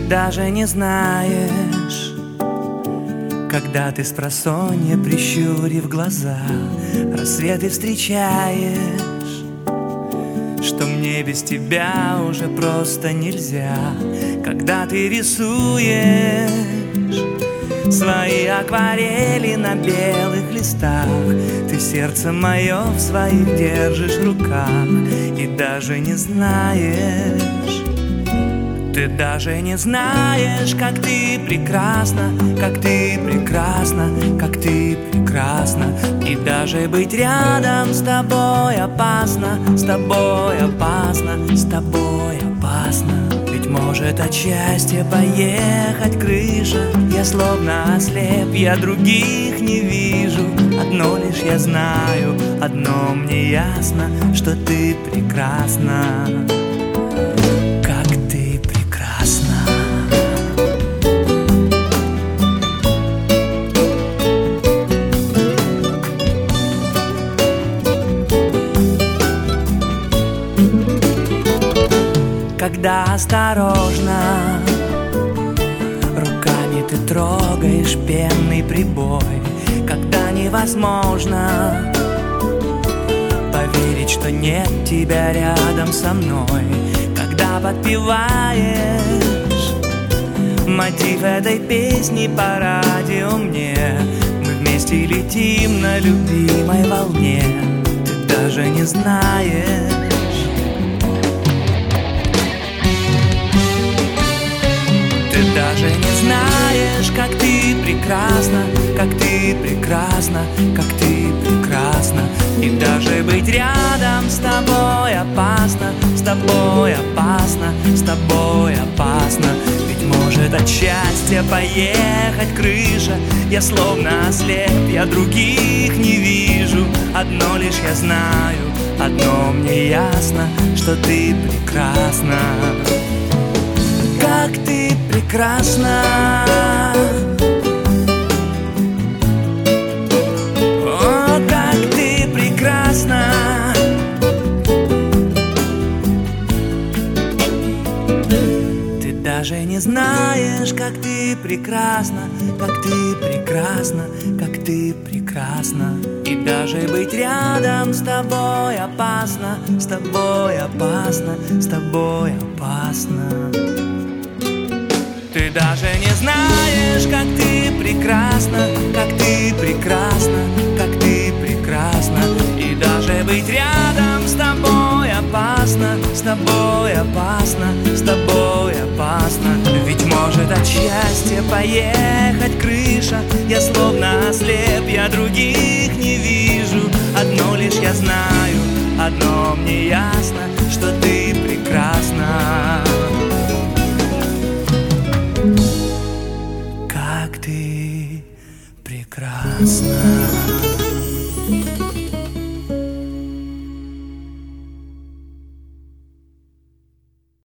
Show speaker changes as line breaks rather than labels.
даже не знаешь, когда ты спросонья, прищурив глаза, рассветы встречаешь, что мне без тебя уже просто нельзя. Когда ты рисуешь свои акварели на белых листах, ты сердце мое в своих держишь руках и даже не знаешь. Ты даже не знаешь, как ты прекрасна, как ты прекрасна, как ты прекрасна. И даже быть рядом с тобой опасно, с тобой опасно, с тобой опасно. Ведь может от счастья поехать крыша. Я словно ослеп, я других не вижу. Одно лишь я знаю, одно мне ясно, что ты прекрасна. Когда осторожно руками ты трогаешь пенный прибой, когда невозможно поверить, что нет тебя рядом со мной, когда подпеваешь мотив этой песни по радио мне, мы вместе летим на любимой волне. Ты даже не знаешь, даже не знаешь, как ты прекрасна, как ты прекрасна, как ты прекрасна. И даже быть рядом с тобой опасно, с тобой опасно, с тобой опасно. Ведь может от счастья поехать крыша. Я словно ослеп, я других не вижу. Одно лишь я знаю, одно мне ясно, что ты прекрасна. Как ты прекрасна, о, как ты прекрасна. Ты даже не знаешь, как ты прекрасна, как ты прекрасна, как ты прекрасна. И даже быть рядом с тобой опасно, с тобой опасно, с тобой опасно. Ты даже не знаешь, как ты прекрасна, как ты прекрасна, как ты прекрасна. И даже быть рядом с тобой опасно, с тобой опасно, с тобой опасно. Ведь может от счастья поехать крыша. Я словно ослеп, я других не вижу. Одно лишь я знаю, одно мне ясно, что ты прекрасна.